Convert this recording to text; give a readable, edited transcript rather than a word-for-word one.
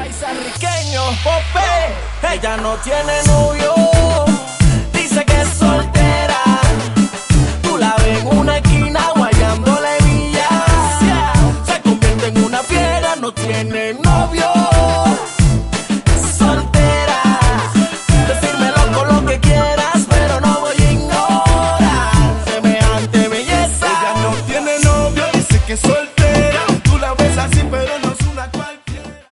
Paisarriqueño, Pope, ella no tiene novio, dice que es soltera. Tú la ves en una esquina guayándole villa. Se convierte en una fiera, no tiene novio.